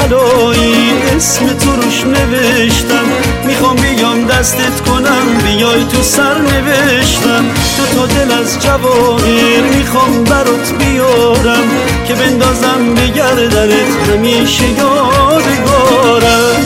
طلایی اسم تو روش نوشتم، میخوام بیام دستت کنم بیای تو سر نوشتم. تو دل از جواهر میخوام برات بیارم که بندازم به گردنت همیشه یادگارم.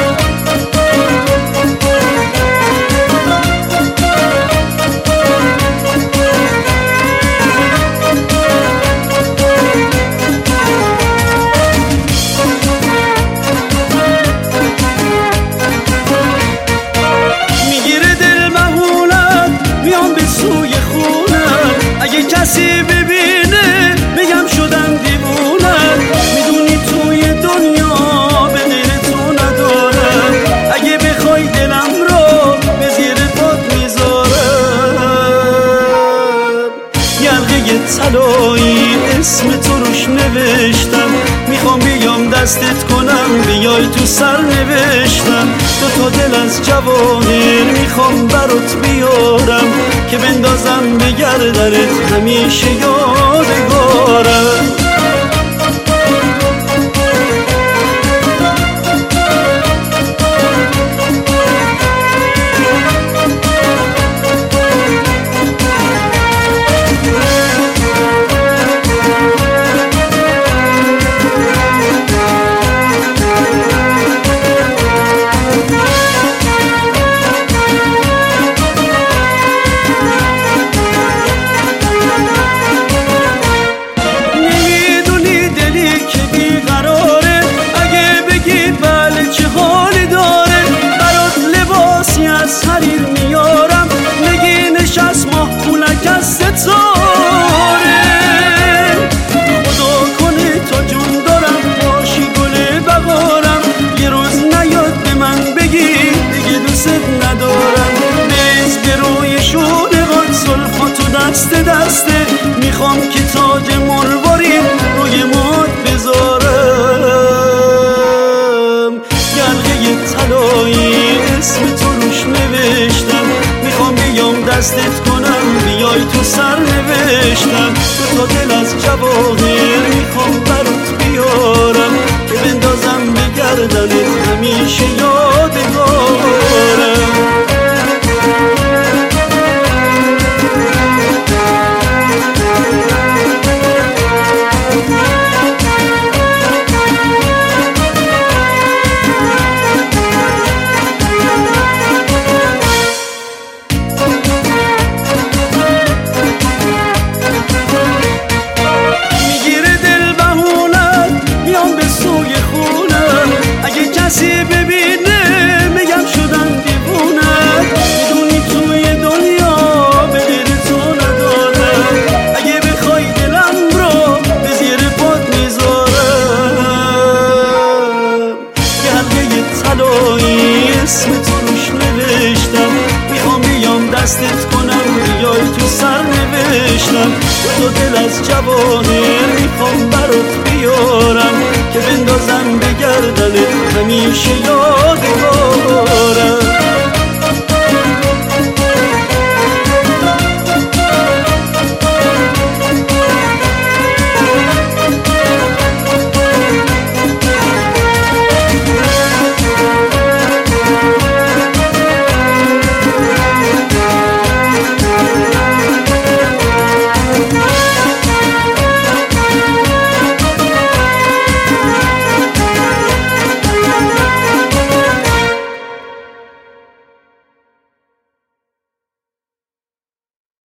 کسی ببینه بگم شدم دیوونم، میدونی توی دنیا به غیر تو ندارم. اگه بخوای دلم رو به زیر پات میذارم. یلقه طلایی اسم تو روش نوشتم، میخوام بیام دستت کنم بیای تو سر نوشتم. تو دل از جواهر میخوام برات بیارم که بندازم به گردنت همیشه یادگارم. حریر میارم نگی نشست ماه پولک از ستاره. خدا کنه تا جون دارم باشی گل بهارم، یه روز نیاد به من بگی دیگه دوست ندارم. نیز به روی شونقات زلفاتو دست دسته، میخوام که تاج مرواریم روی مات بذارم. یلقه طلایی اسم تو روش نوشتم، میخوام بیام دستت کنم بیای تو سر نوشتم. تو دل از جواهر میخوام برات بیارم که بندازم به گردنت همیشه یادگارم. کسی ببینه میگم شدم دیوونم، میدونی توی دنیا به غیر تو ندارم. اگه بخوای دلم رو به زیر پات میذارم. یلقه طلایی اسم تو روش نوشتم، میخوام بیام دستت کنم بیای تو سر نوشتم. تو دل از جواهر میخوام برات بیارم که بندازم به گردنت همیشه یادگارم.